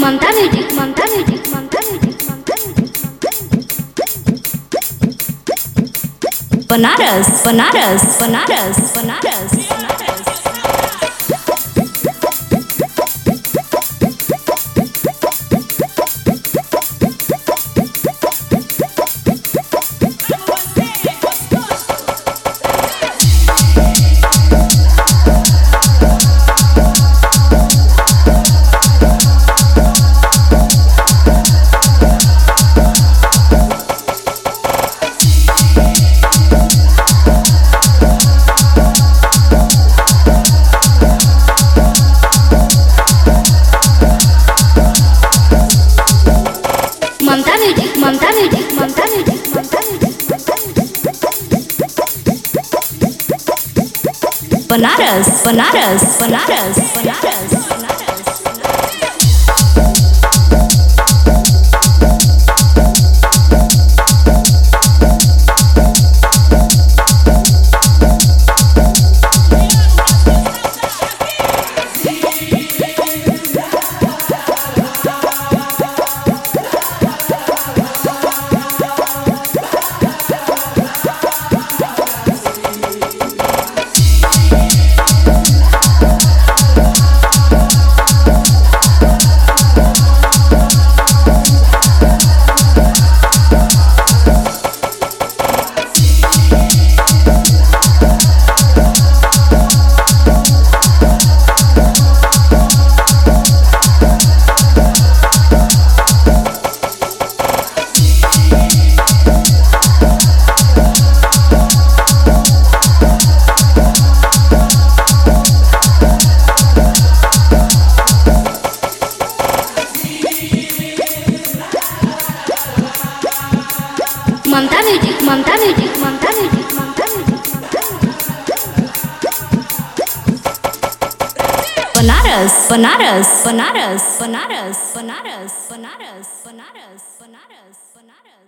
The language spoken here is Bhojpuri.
Mamta music Mamta music Mamta music Mamta music Banaras Banaras Banaras Banaras Banaras Mamta music Mamta music Mamta music Mamta music Banaras Banaras Banaras Banaras Banaras Mamta music Mamta music Mamta music Mamta music Banaras Banaras Banaras Banaras Banaras Banaras Banaras Banaras Banaras